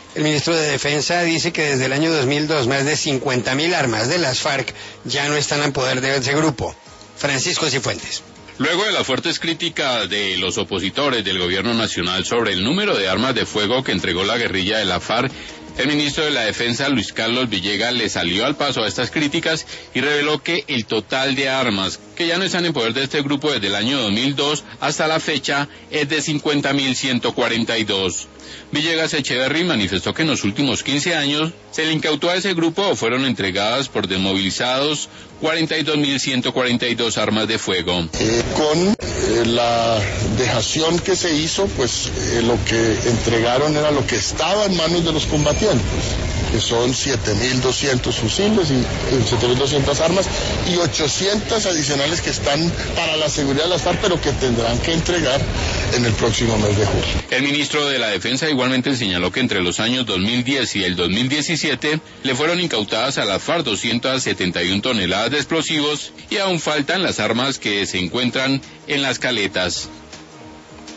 El ministro de Defensa dice que desde el año 2002 más de 50.000 armas de las FARC ya no están en poder de ese grupo. Francisco Cifuentes. Luego de las fuertes críticas de los opositores del gobierno nacional sobre el número de armas de fuego que entregó la guerrilla de la FARC, el ministro de la Defensa, Luis Carlos Villegas, le salió al paso a estas críticas y reveló que el total de armas que ya no están en poder de este grupo desde el año 2002 hasta la fecha es de 50.142. Villegas Echeverry manifestó que en los últimos 15 años se le incautó a ese grupo o fueron entregadas por desmovilizados 42.142 armas de fuego. Con la dejación que se hizo, pues lo que entregaron era lo que estaba en manos de los combatientes, que son 7.200 fusiles y 7.200 armas y 800 adicionales que están para la seguridad de las FARC, pero que tendrán que entregar en el próximo mes de julio. El ministro de la Defensa igualmente señaló que entre los años 2010 y el 2017 le fueron incautadas a la FARC 271 toneladas de explosivos y aún faltan las armas que se encuentran en las caletas.